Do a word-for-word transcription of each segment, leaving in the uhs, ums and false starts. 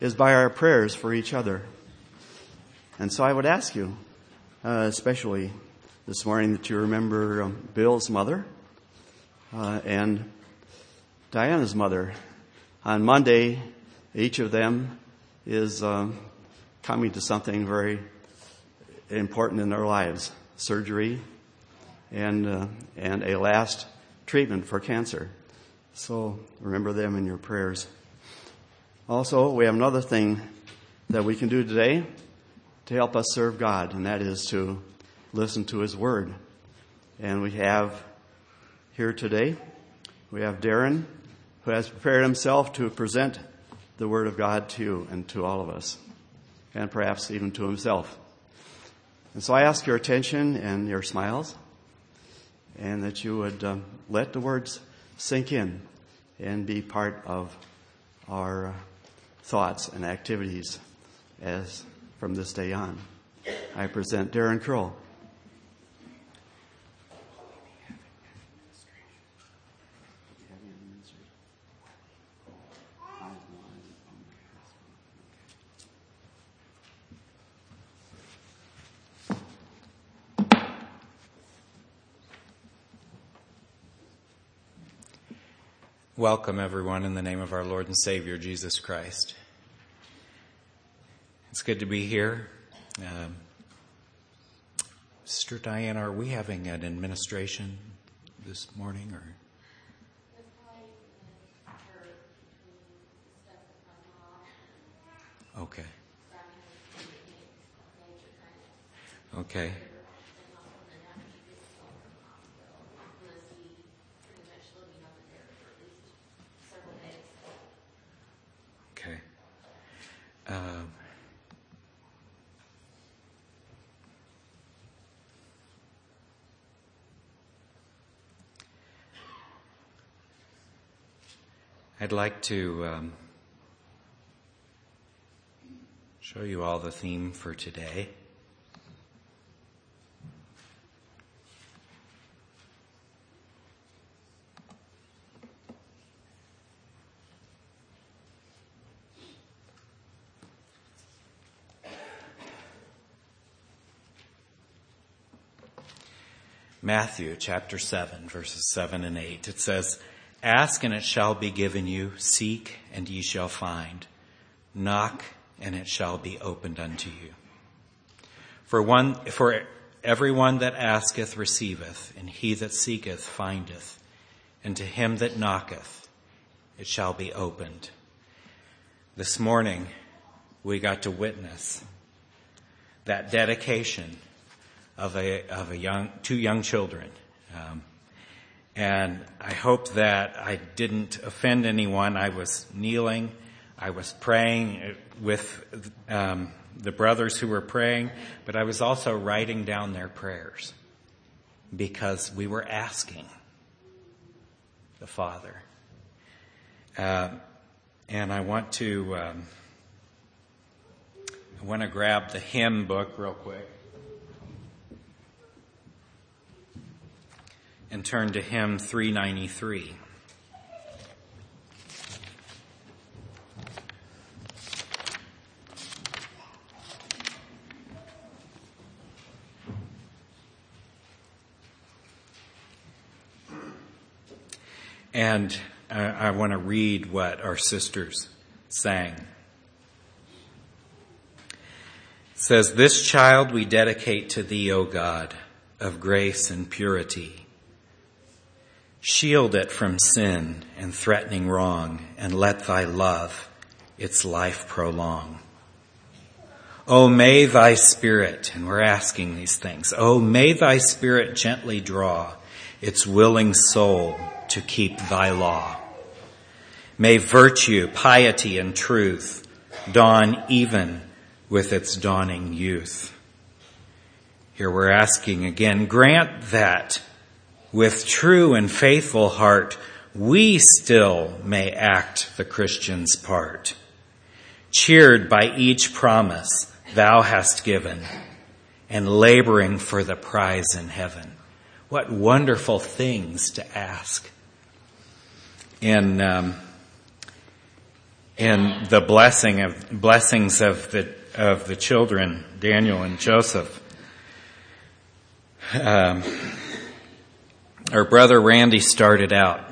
is by our prayers for each other. And so I would ask you, uh, especially this morning, that you remember um, Bill's mother uh, and Diana's mother. On Monday, each of them is um, coming to something very important in their lives, surgery and uh, and a last treatment for cancer. So remember them in your prayers. Also, we have another thing that we can do today to help us serve God, and that is to listen to His Word. And we have here today, we have Darren, who has prepared himself to present the Word of God to you and to all of us, and perhaps even to himself. And so I ask your attention and your smiles, and that you would um, let the words sink in and be part of our uh, thoughts and activities as from this day on. I present Darren Curl. Welcome, everyone, in the name of our Lord and Savior, Jesus Christ. It's good to be here. Um, Sister Diane, are we having an administration this morning? Or Okay. Okay. Okay. Um, I'd like to um, show you all the theme for today. Matthew chapter seven, verses seven and eight. It says, "Ask and it shall be given you. Seek and ye shall find. Knock and it shall be opened unto you. For one, for everyone that asketh receiveth, and he that seeketh findeth, and to him that knocketh it shall be opened." This morning we got to witness that dedication of a of a young two young children. Um, And I hope that I didn't offend anyone. I was kneeling. I was praying with um, the brothers who were praying, but I was also writing down their prayers because we were asking the Father. Uh, and I want to um, I want to grab the hymn book real quick and turn to hymn three ninety-three. And I, I want to read what our sisters sang. It says, "This child we dedicate to Thee, O God, of grace and purity. Shield it from sin and threatening wrong, and let Thy love its life prolong. Oh, may Thy Spirit," and we're asking these things, "oh, may Thy Spirit gently draw its willing soul to keep Thy law. May virtue, piety, and truth dawn even with its dawning youth." Here we're asking again, grant that with true and faithful heart, we still may act the Christian's part, cheered by each promise Thou hast given, and laboring for the prize in heaven. What wonderful things to ask. In um, in the blessing of blessings of the of the children, Daniel and Joseph. Um, our brother Randy started out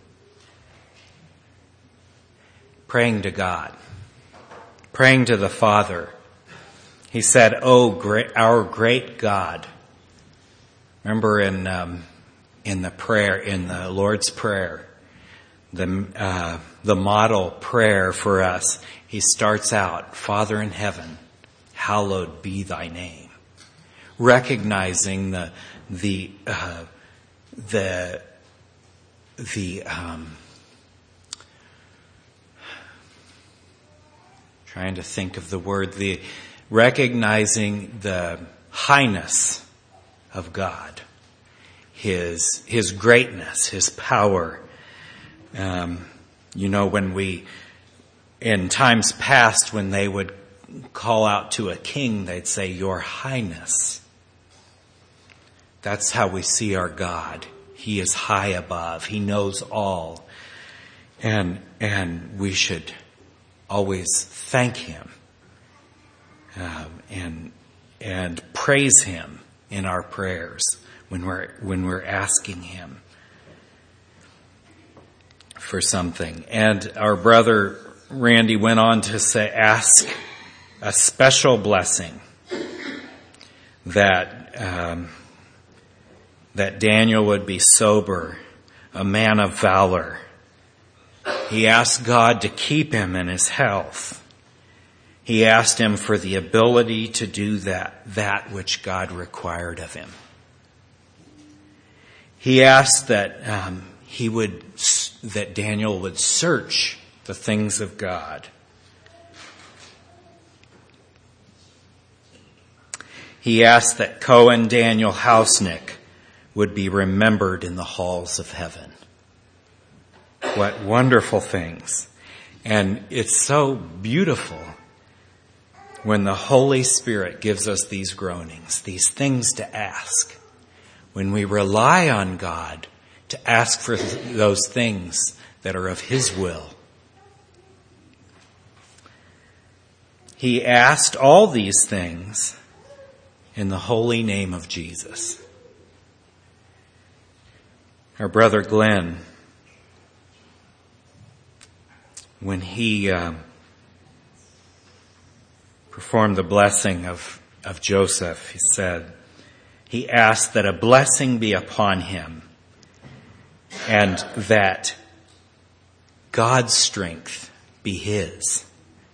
praying to God, praying to the Father. He said, "Oh, great, our great God." Remember in um, in the prayer, in the Lord's Prayer, the uh, the model prayer for us, he starts out, "Father in heaven, hallowed be thy name," recognizing the the uh, the the um, trying to think of the word, the recognizing the highness of God, His His greatness, His power. Um, you know, when we, in times past, when they would call out to a king, they'd say, "Your Highness." That's how we see our God. He is high above. He knows all. And, and we should always thank Him, um, and, and praise Him in our prayers when we're, when we're asking Him for something. And our brother Randy went on to say, ask a special blessing that, um, that Daniel would be sober, a man of valor. He asked God to keep him in his health. He asked him for the ability to do that, that which God required of him. He asked that um, he would, that Daniel would search the things of God. He asked that Cohen Daniel Hausnick would be remembered in the halls of heaven. What wonderful things. And it's so beautiful when the Holy Spirit gives us these groanings, these things to ask. When we rely on God to ask for those things that are of His will. He asked all these things in the holy name of Jesus. Our brother Glenn, when he uh, performed the blessing of, of Joseph, he said, he asked that a blessing be upon him and that God's strength be his.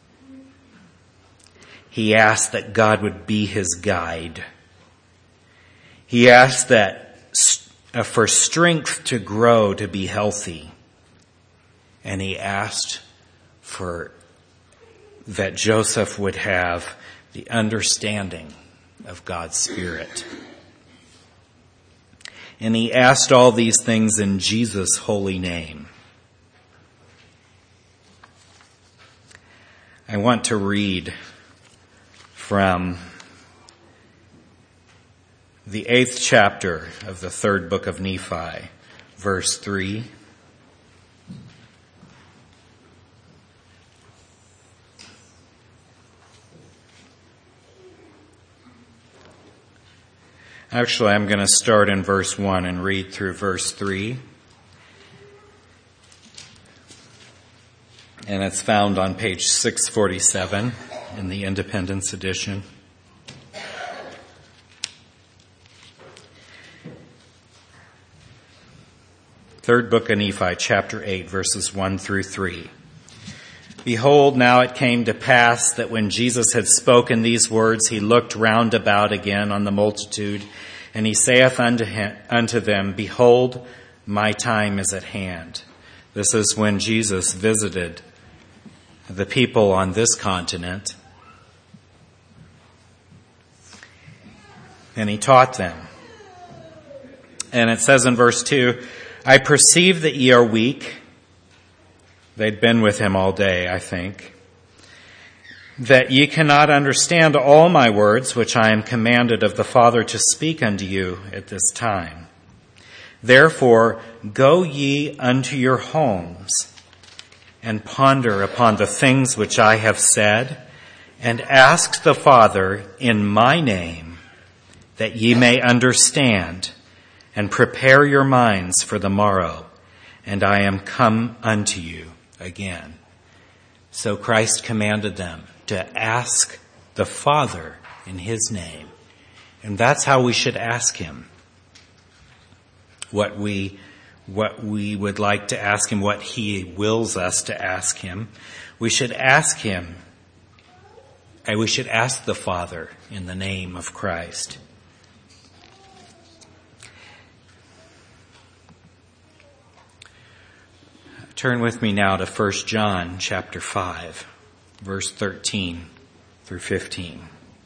He asked that God would be his guide. He asked that uh, for strength to grow, to be healthy. And he asked for that Joseph would have the understanding of God's Spirit. And he asked all these things in Jesus' holy name. I want to read from the eighth chapter of the third book of Nephi, verse three. Actually, I'm going to start in verse one and read through verse three. And it's found on page six forty-seven in the Independence edition. Third book of Nephi, chapter eight, verses one through three. Behold, now it came to pass that when Jesus had spoken these words, he looked round about again on the multitude, and he saith unto him, unto them, Behold, my time is at hand. This is when Jesus visited the people on this continent, and he taught them. And it says in verse two, I perceive that ye are weak. They'd been with him all day, I think. That ye cannot understand all my words, which I am commanded of the Father to speak unto you at this time. Therefore, go ye unto your homes, and ponder upon the things which I have said, and ask the Father in my name, that ye may understand, and prepare your minds for the morrow, and I am come unto you again. So Christ commanded them to ask the Father in his name. And that's how we should ask him. What we, what we would like to ask him, what he wills us to ask him. We should ask him, and we should ask the Father in the name of Christ. Turn with me now to First John chapter five, verse thirteen through fifteen.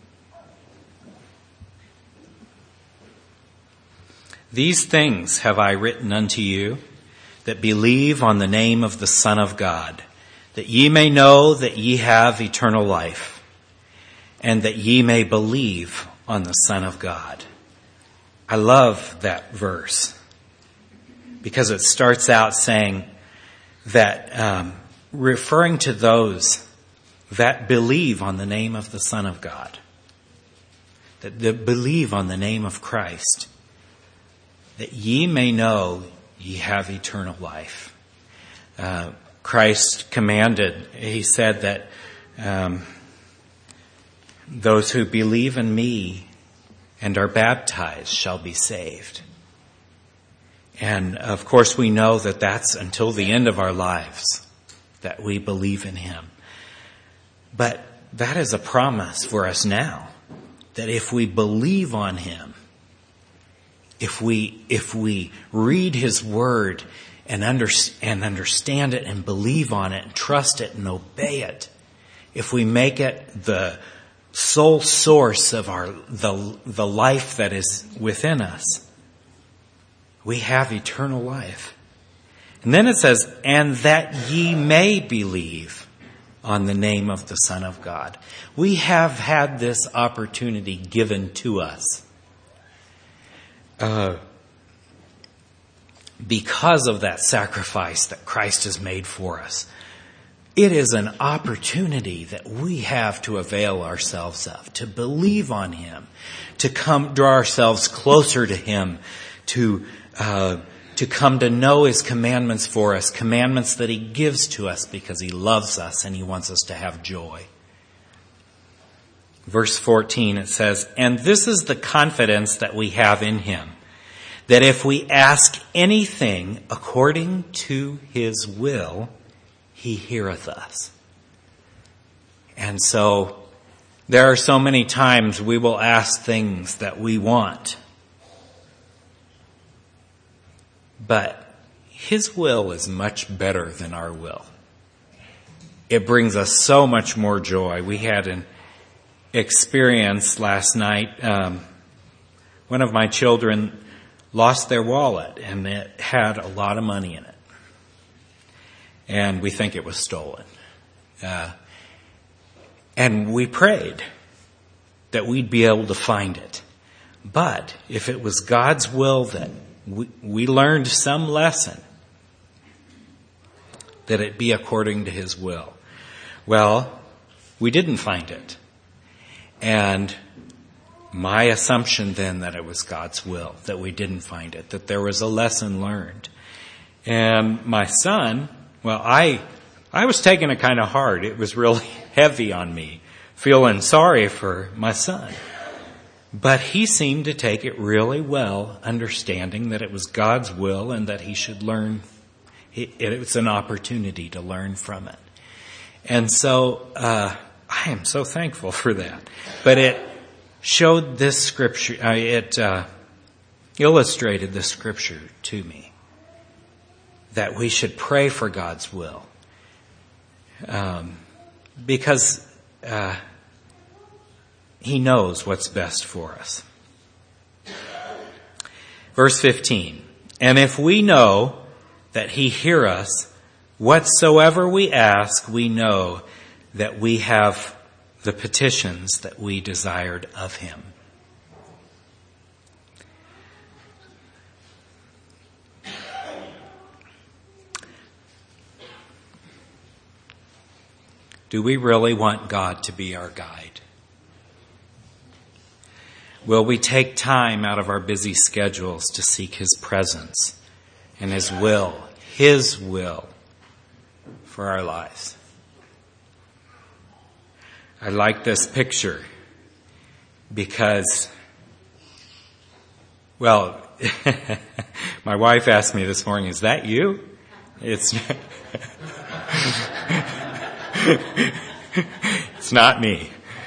These things have I written unto you that believe on the name of the Son of God, that ye may know that ye have eternal life, and that ye may believe on the Son of God. I love that verse because it starts out saying that, um, referring to those that believe on the name of the Son of God, that, that believe on the name of Christ, that ye may know ye have eternal life. Uh, Christ commanded, he said that um, those who believe in me and are baptized shall be saved. And of course we know that that's until the end of our lives that we believe in him. But that is a promise for us now, that if we believe on him, if we, if we read his word and, under, and understand it and believe on it and trust it and obey it, if we make it the sole source of our, the, the life that is within us, we have eternal life. And then it says, and that ye may believe on the name of the Son of God. We have had this opportunity given to us. Uh, because of that sacrifice that Christ has made for us. It is an opportunity that we have to avail ourselves of, to believe on him, to come, draw ourselves closer to him, to Uh, to come to know his commandments for us, commandments that he gives to us because he loves us and he wants us to have joy. Verse fourteen, it says, and this is the confidence that we have in him, that if we ask anything according to his will, he heareth us. And so there are so many times we will ask things that we want, but his will is much better than our will. It brings us so much more joy. We had an experience last night. Um, one of my children lost their wallet, and it had a lot of money in it. And we think it was stolen. Uh, and we prayed that we'd be able to find it. But if it was God's will that We, we learned some lesson, that it be according to his will. Well, we didn't find it. And my assumption then that it was God's will, that we didn't find it, that there was a lesson learned. And my son, well, I, I was taking it kind of hard. It was really heavy on me, feeling sorry for my son. But he seemed to take it really well, understanding that it was God's will and that he should learn. It was an opportunity to learn from it. And so uh, I am so thankful for that. But it showed this scripture, uh, it uh, illustrated this scripture to me, that we should pray for God's will. Um, because Uh, He knows what's best for us. Verse fifteen, and if we know that he hear us, whatsoever we ask, we know that we have the petitions that we desired of him. Do we really want God to be our guide? Will we take time out of our busy schedules to seek His presence and His will, His will for our lives? I like this picture because, well, my wife asked me this morning, is that you? It's, it's not me.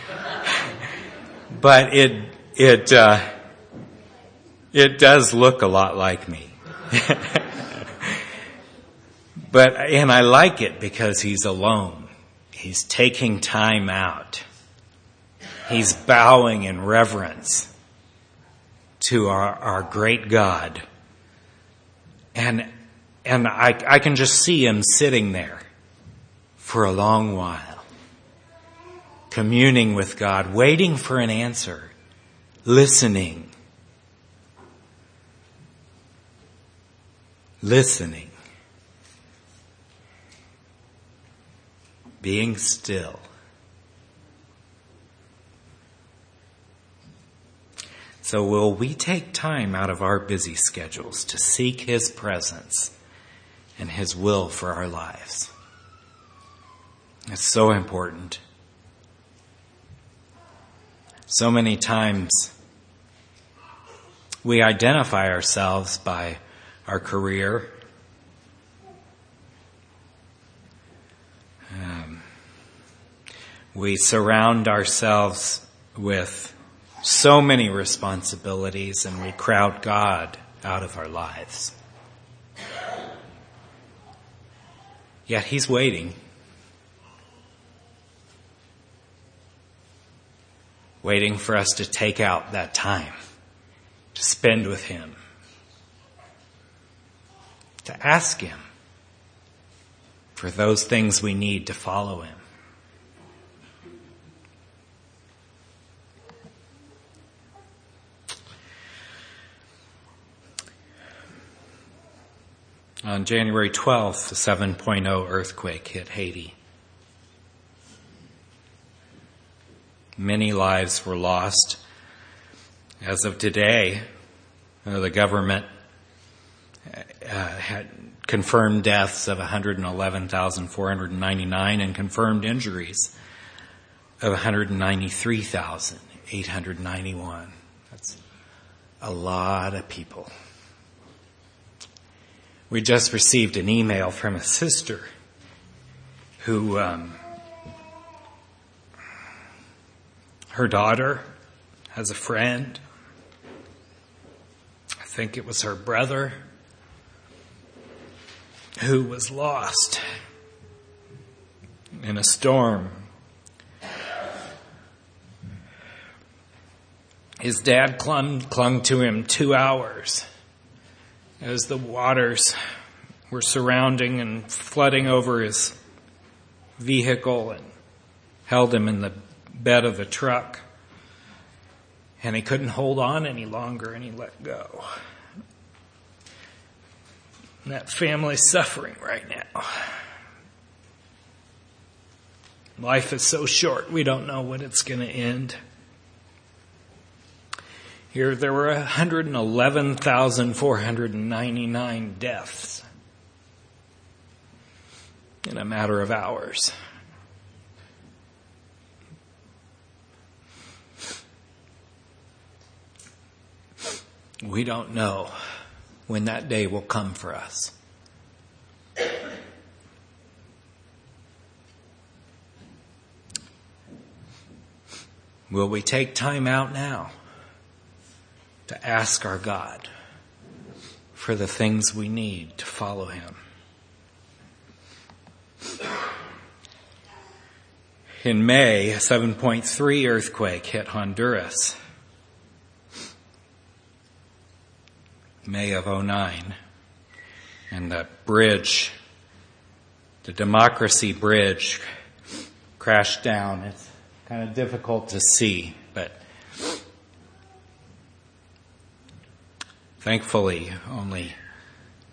But it, it, uh, it does look a lot like me. But, and I like it because he's alone. He's taking time out. He's bowing in reverence to our, our great God. And, and I, I can just see him sitting there for a long while, communing with God, waiting for an answer, listening, listening, being still. So will we take time out of our busy schedules to seek His presence and His will for our lives? It's so important. So many times we identify ourselves by our career, um, we surround ourselves with so many responsibilities, and we crowd God out of our lives. Yet He's waiting. Waiting for us to take out that time to spend with Him. To ask Him for those things we need to follow Him. On January twelfth, a seven point oh earthquake hit Haiti. Many lives were lost. As of today, uh, the government uh, had confirmed deaths of one hundred eleven thousand four hundred ninety-nine and confirmed injuries of one hundred ninety-three thousand eight hundred ninety-one. That's a lot of people. We just received an email from a sister who, um, her daughter has a friend. I think it was her brother who was lost in a storm. His dad clung, clung to him two hours. As the waters were surrounding and flooding over his vehicle and held him in the bed of the truck. And he couldn't hold on any longer and he let go. And that family's suffering right now. Life is so short, we don't know when it's going to end. Here, there were one hundred eleven thousand four hundred ninety-nine deaths in a matter of hours. We don't know when that day will come for us. Will we take time out now to ask our God for the things we need to follow Him? In May, a seven point three earthquake hit Honduras. May of oh nine. And the bridge, the Democracy Bridge, crashed down. It's kind of difficult to see, but thankfully, only,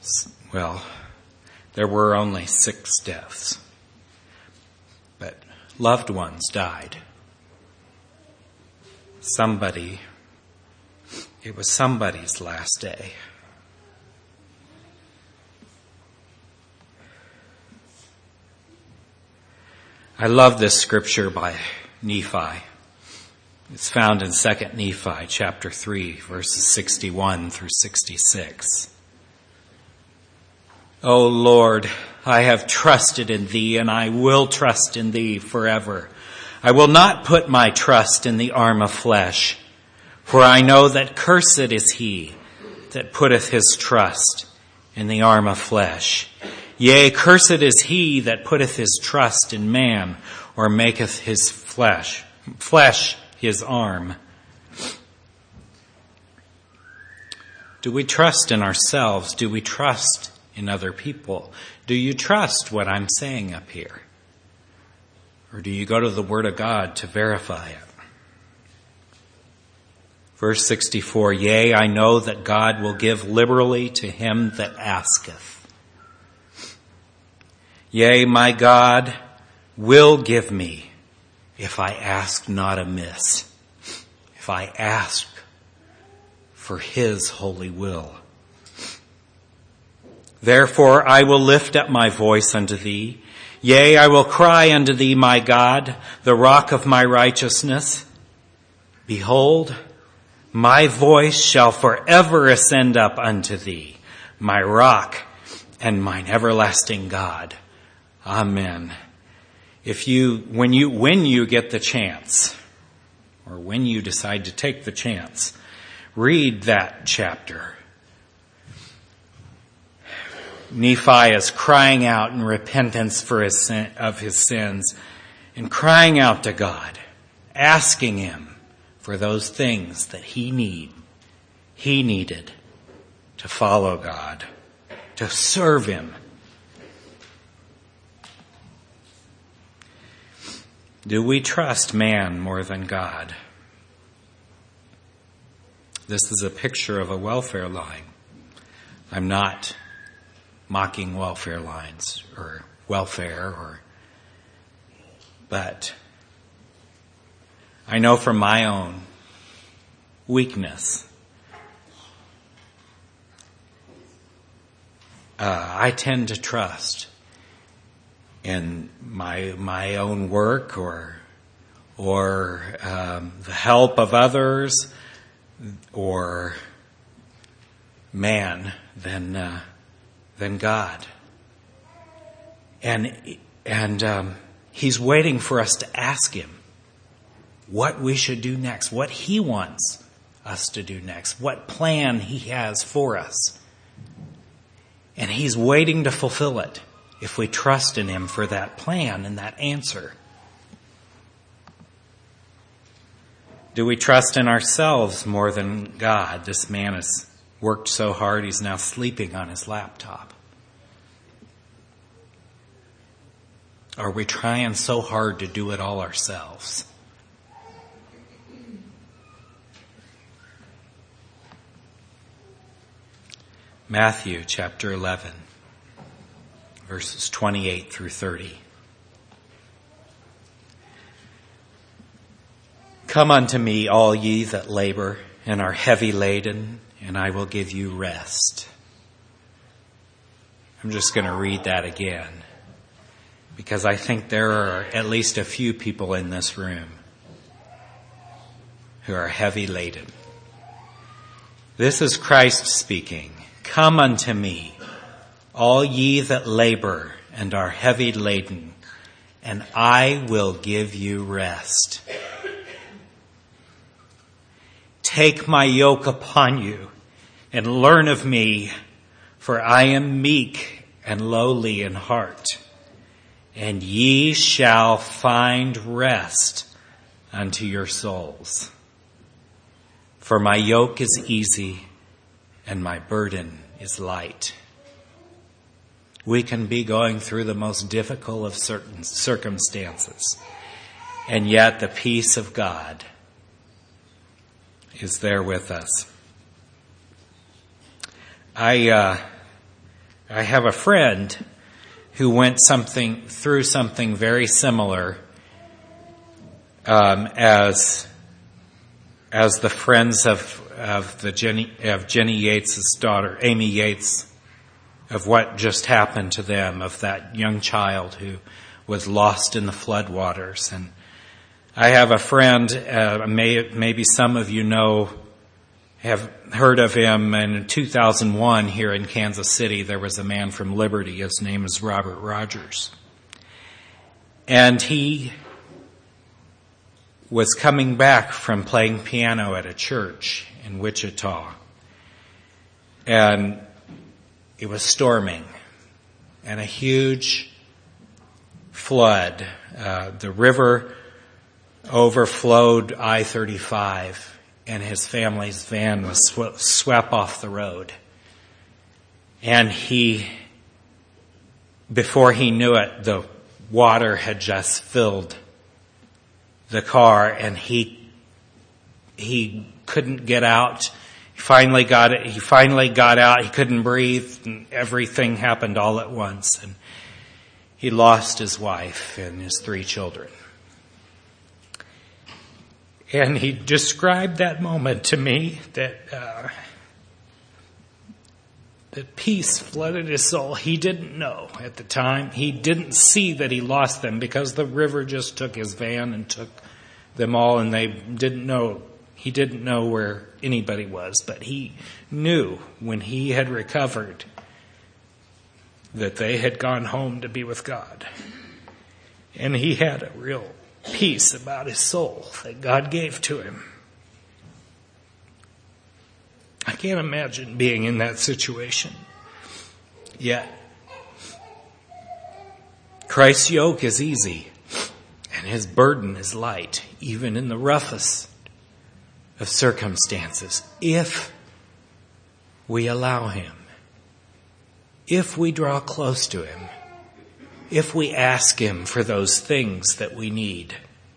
well, there were only six deaths. But loved ones died. Somebody, it was somebody's last day. I love this scripture by Nephi. It's found in Second Nephi chapter three, verses sixty-one through sixty-six. O Lord, I have trusted in thee, and I will trust in thee forever. I will not put my trust in the arm of flesh, for I know that cursed is he that putteth his trust in the arm of flesh. Yea, cursed is he that putteth his trust in man, or maketh his flesh, flesh his arm. Do we trust in ourselves? Do we trust in other people? Do you trust what I'm saying up here? Or do you go to the Word of God to verify it? Verse sixty-four, yea, I know that God will give liberally to him that asketh. Yea, my God will give me if I ask not amiss, if I ask for his holy will. Therefore I will lift up my voice unto thee. Yea, I will cry unto thee, my God, the rock of my righteousness. Behold, my voice shall forever ascend up unto thee, my rock and mine everlasting God. Amen. If you, when you, when you get the chance, or when you decide to take the chance, read that chapter. Nephi is crying out in repentance for his sin, of his sins, and crying out to God, asking him for those things that he need, he needed to follow God, to serve him. Do we trust man more than God? This is a picture of a welfare line. I'm not mocking welfare lines or welfare, or, but I know from my own weakness, uh, I tend to trust in my my own work or or um, the help of others or man than uh, than God. And and um, he's waiting for us to ask him what we should do next, what he wants us to do next, what plan he has for us. And he's waiting to fulfill it if we trust in him for that plan and that answer. Do we trust in ourselves more than God? This man has worked so hard, he's now sleeping on his laptop. Are we trying so hard to do it all ourselves? Matthew chapter eleven, verses twenty-eight through thirty. Come unto me, all ye that labor and are heavy laden, and I will give you rest. I'm just going to read that again, because I think there are at least a few people in this room who are heavy laden. This is Christ speaking. Come unto me, all ye that labor and are heavy laden, and I will give you rest. Take my yoke upon you and learn of me, for I am meek and lowly in heart, and ye shall find rest unto your souls. For my yoke is easy and my burden is light. We can be going through the most difficult of certain circumstances, and yet the peace of God is there with us. I uh, I have a friend who went something through something very similar um, as as the friends of of the Jenny of Jenny Yates's daughter, Amy Yates, of what just happened to them, of that young child who was lost in the floodwaters. And I have a friend, uh, may, maybe some of you know, have heard of him. And in two thousand one, here in Kansas City, there was a man from Liberty. His name is Robert Rogers. And he was coming back from playing piano at a church in Wichita. And it was storming. And a huge flood. Uh, the river overflowed I thirty-five, and his family's van was sw- swept off the road. And he, before he knew it, the water had just filled the car, and he he couldn't get out. He finally got it. He finally got out. He couldn't breathe, and everything happened all at once. And he lost his wife and his three children. And he described that moment to me, that uh, that peace flooded his soul. He didn't know at the time. He didn't see that he lost them, because the river just took his van and took them all, and they didn't know. He didn't know where anybody was, but he knew when he had recovered that they had gone home to be with God. And he had a real peace about his soul that God gave to him. I can't imagine being in that situation. Yet, Christ's yoke is easy and his burden is light, even in the roughest of circumstances, if we allow him, if we draw close to him, if we ask him for those things that we need.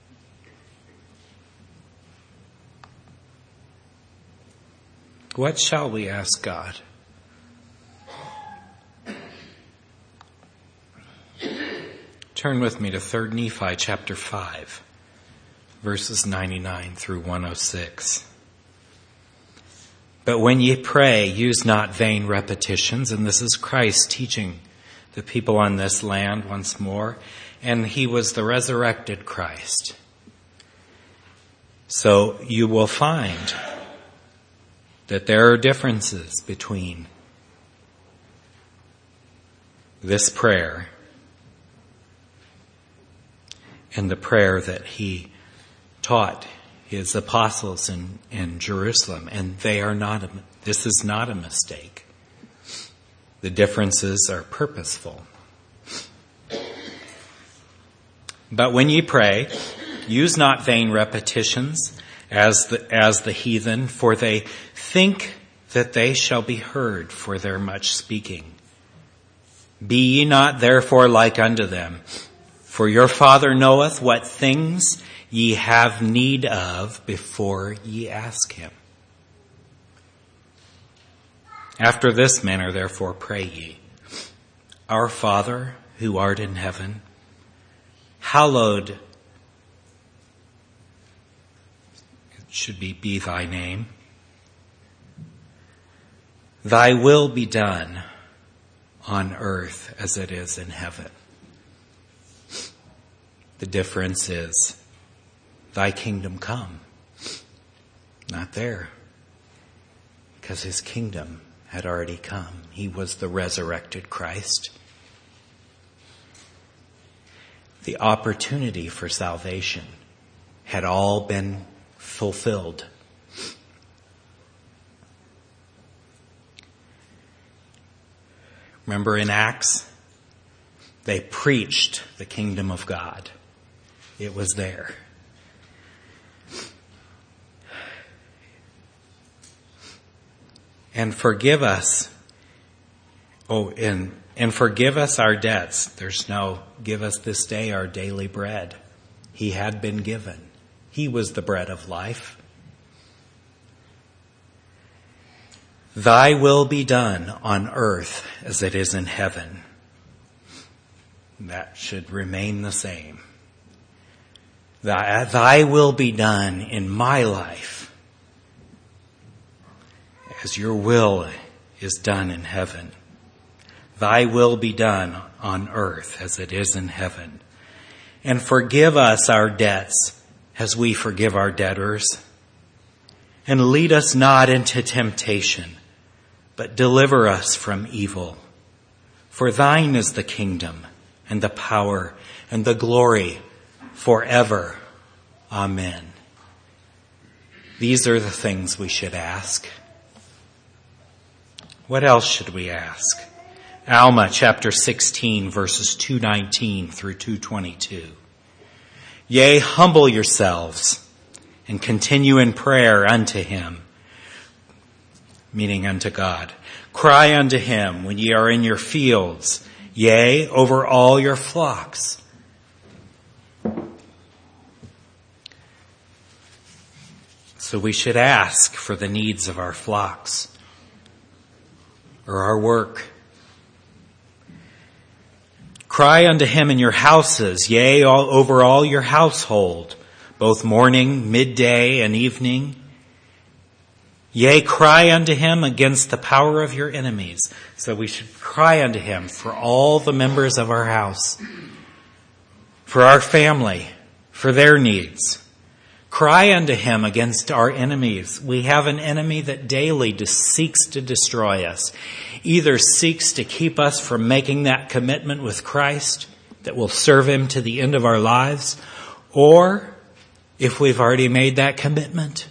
What shall we ask God? Turn with me to Third Nephi chapter five, verses ninety-nine through one oh six. But when ye pray, use not vain repetitions. And this is Christ teaching the people on this land once more. And he was the resurrected Christ. So you will find that there are differences between this prayer and the prayer that he taught his apostles in, in Jerusalem. And they are not, a, this is not a mistake. The differences are purposeful. But when ye pray, use not vain repetitions as the, as the heathen, for they think that they shall be heard for their much speaking. Be ye not therefore like unto them, for your Father knoweth what things ye have need of before ye ask him. After this manner therefore pray ye, Our Father who art in heaven, hallowed, it should be, be thy name. Thy will be done on earth as it is in heaven. The difference is, thy kingdom come. Not there. Because his kingdom had already come. He was the resurrected Christ. The opportunity for salvation had all been fulfilled. Remember in Acts, they preached the kingdom of God. It was there. And forgive us, oh, and, and forgive us our debts. There's no, give us this day our daily bread. He had been given. He was the bread of life. Thy will be done on earth as it is in heaven. That should remain the same. Thy, thy will be done in my life as your will is done in heaven. Thy will be done on earth as it is in heaven. And forgive us our debts as we forgive our debtors. And lead us not into temptation, but deliver us from evil. For thine is the kingdom and the power and the glory forever. Amen. These are the things we should ask. What else should we ask? Alma chapter sixteen, verses two nineteen through two twenty-two. Yea, humble yourselves and continue in prayer unto him, meaning unto God. Cry unto him when ye are in your fields, yea, over all your flocks. So we should ask for the needs of our flocks or our work. Cry unto him in your houses, yea, all over all your household, both morning, midday, and evening. Yea, cry unto him against the power of your enemies. So we should cry unto him for all the members of our house, for our family, for their needs. Cry unto him against our enemies. We have an enemy that daily seeks to destroy us. Either seeks to keep us from making that commitment with Christ that will serve him to the end of our lives, or if we've already made that commitment,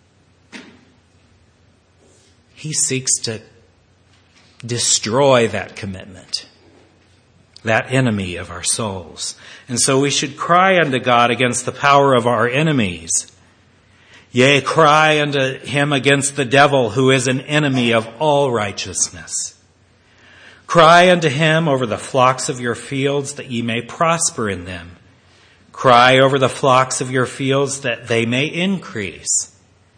he seeks to destroy that commitment, that enemy of our souls. And so we should cry unto God against the power of our enemies. Yea, cry unto him against the devil, who is an enemy of all righteousness. Cry unto him over the flocks of your fields, that ye may prosper in them. Cry over the flocks of your fields, that they may increase.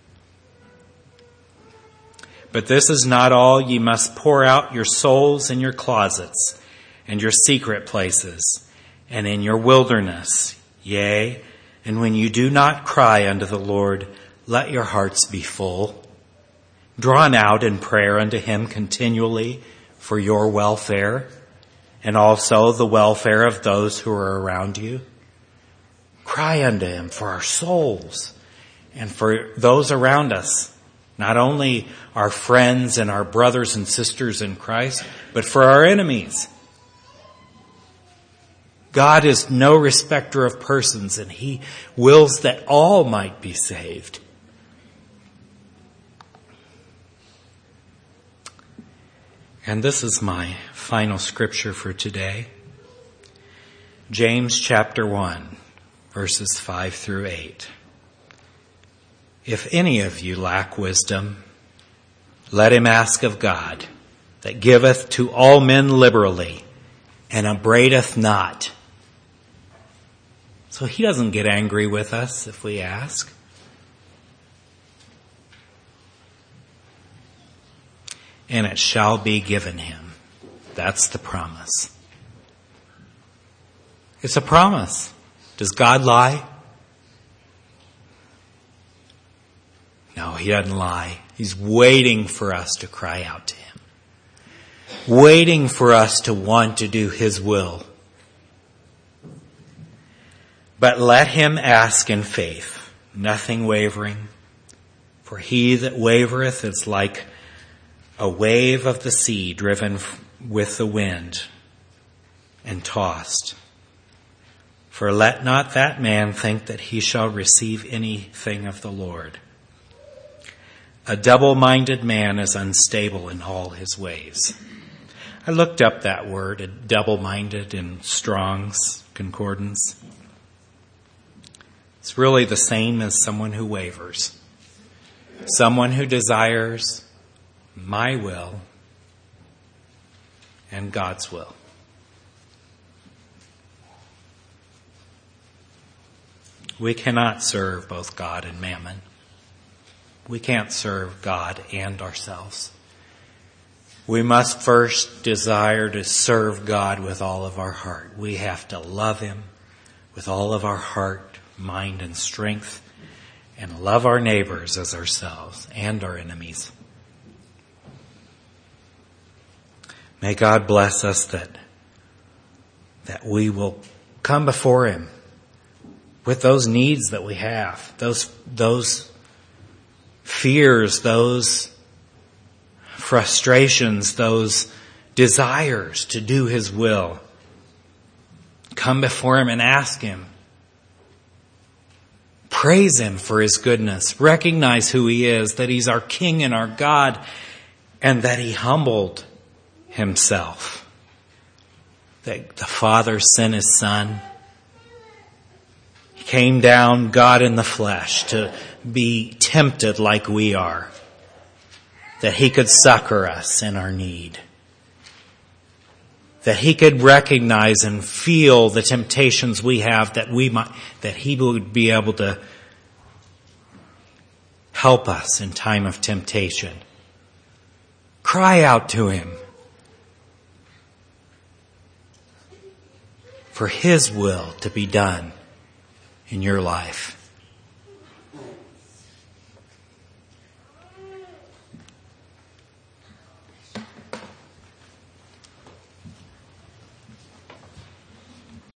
But this is not all. Ye must pour out your souls in your closets and your secret places, and in your wilderness. Yea, and when you do not cry unto the Lord, let your hearts be full, drawn out in prayer unto him continually for your welfare, and also the welfare of those who are around you. Cry unto him for our souls and for those around us, not only our friends and our brothers and sisters in Christ, but for our enemies. God is no respecter of persons, and he wills that all might be saved. And this is my final scripture for today. James chapter one, verses five through eight. If any of you lack wisdom, let him ask of God, that giveth to all men liberally, and upbraideth not. So he doesn't get angry with us if we ask. And it shall be given him. That's the promise. It's a promise. Does God lie? No, he doesn't lie. He's waiting for us to cry out to him. Waiting for us to want to do his will. But let him ask in faith, nothing wavering. For he that wavereth is like a wave of the sea driven with the wind and tossed. For let not that man think that he shall receive anything of the Lord. A double-minded man is unstable in all his ways. I looked up that word, double-minded, in Strong's Concordance. It's really the same as someone who wavers. Someone who desires my will and God's will. We cannot serve both God and mammon. We can't serve God and ourselves. We must first desire to serve God with all of our heart. We have to love him with all of our heart, mind and strength, and love our neighbors as ourselves and our enemies. May God bless us that, that we will come before Him with those needs that we have, those, those fears, those frustrations, those desires to do His will. Come before Him and ask Him. Praise Him for His goodness. Recognize who He is, that He's our King and our God, and that He humbled Himself. That the Father sent His Son. He came down, God in the flesh, to be tempted like we are. That He could succor us in our need. That He could recognize and feel the temptations we have, that we might, that He would be able to help us in time of temptation. Cry out to Him for His will to be done in your life.